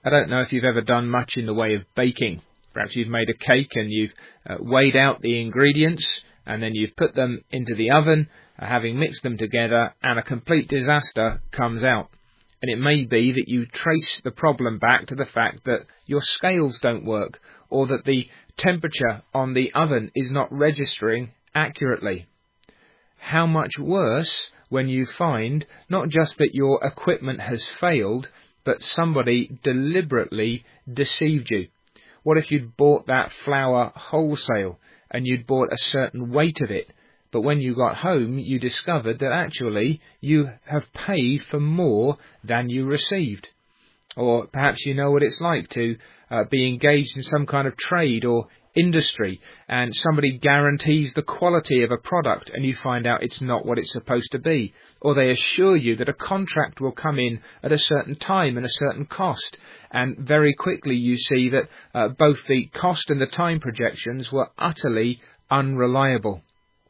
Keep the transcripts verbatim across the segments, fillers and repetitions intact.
I don't know if you've ever done much in the way of baking. Perhaps you've made a cake and you've uh, weighed out the ingredients and then you've put them into the oven, uh, having mixed them together, and a complete disaster comes out. And it may be that you trace the problem back to the fact that your scales don't work, or that the temperature on the oven is not registering accurately. How much worse when you find not just that your equipment has failed, but somebody deliberately deceived you. What if you'd bought that flour wholesale and you'd bought a certain weight of it, but when you got home you discovered that actually you have paid for more than you received? Or perhaps you know what it's like to uh, be engaged in some kind of trade or industry, and somebody guarantees the quality of a product and you find out it's not what it's supposed to be. Or they assure you that a contract will come in at a certain time and a certain cost, and very quickly you see that uh, both the cost and the time projections were utterly unreliable.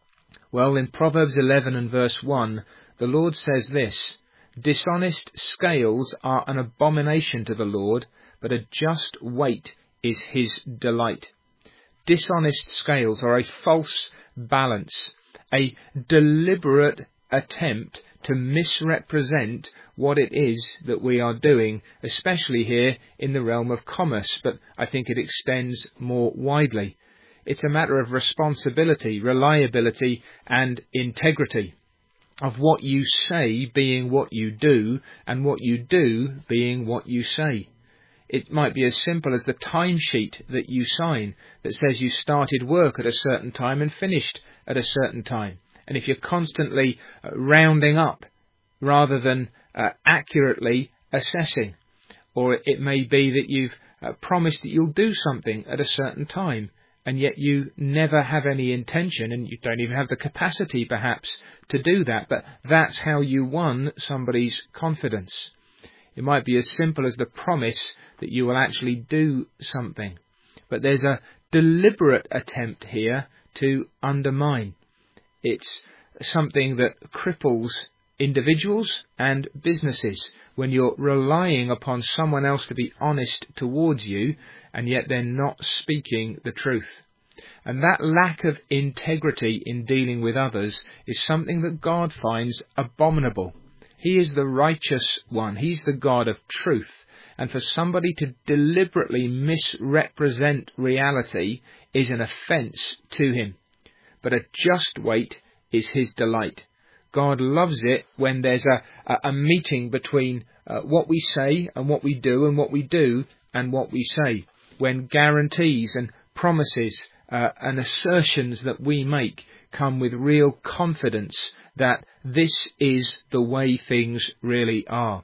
Well, in Proverbs eleven and verse one, the Lord says this: "Dishonest scales are an abomination to the Lord, but a just weight is his delight." Dishonest scales are a false balance, a deliberate attempt to misrepresent what it is that we are doing, especially here in the realm of commerce, but I think it extends more widely. It's a matter of responsibility, reliability, and integrity, of what you say being what you do, and what you do being what you say. It might be as simple as the timesheet that you sign that says you started work at a certain time and finished at a certain time. And if you're constantly uh, rounding up rather than uh, accurately assessing, or it may be that you've uh, promised that you'll do something at a certain time, and yet you never have any intention, and you don't even have the capacity perhaps to do that, but that's how you won somebody's confidence. It might be as simple as the promise that you will actually do something. But there's a deliberate attempt here to undermine. It's something that cripples individuals and businesses when you're relying upon someone else to be honest towards you, and yet they're not speaking the truth. And that lack of integrity in dealing with others is something that God finds abominable. He is the righteous one. He's the God of truth. And for somebody to deliberately misrepresent reality is an offence to him. But a just weight is his delight. God loves it when there's a, a, a meeting between uh, what we say and what we do, and what we do and what we say. When guarantees and promises uh, and assertions that we make come with real confidence that this is the way things really are.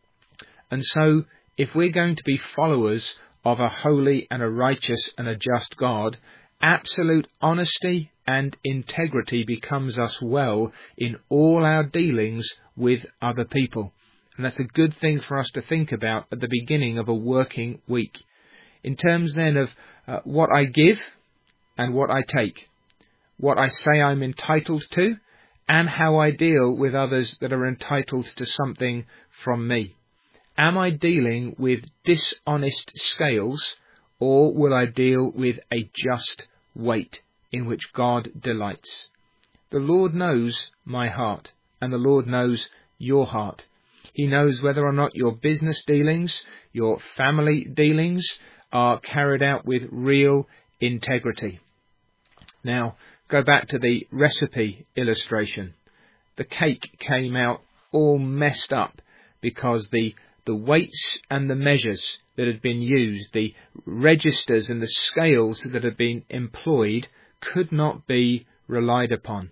And so, if we're going to be followers of a holy and a righteous and a just God, absolute honesty and integrity becomes us well in all our dealings with other people. And that's a good thing for us to think about at the beginning of a working week. In terms then of uh, what I give and what I take, what I say I'm entitled to, and how I deal with others that are entitled to something from me. Am I dealing with dishonest scales, or will I deal with a just weight in which God delights? The Lord knows my heart, and the Lord knows your heart. He knows whether or not your business dealings, your family dealings are carried out with real integrity. Now, go back to the recipe illustration. The cake came out all messed up because the, the weights and the measures that had been used, the registers and the scales that had been employed, could not be relied upon.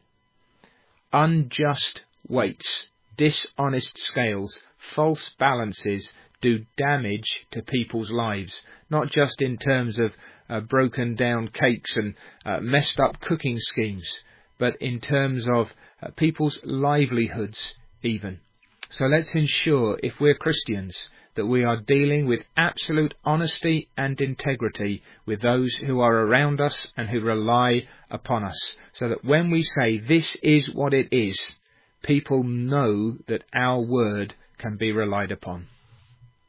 Unjust weights, dishonest scales, false balances do damage to people's lives, not just in terms of uh, broken down cakes and uh, messed up cooking schemes, but in terms of uh, people's livelihoods even. So let's ensure, if we're Christians, that we are dealing with absolute honesty and integrity with those who are around us and who rely upon us, so that when we say this is what it is, people know that our word can be relied upon.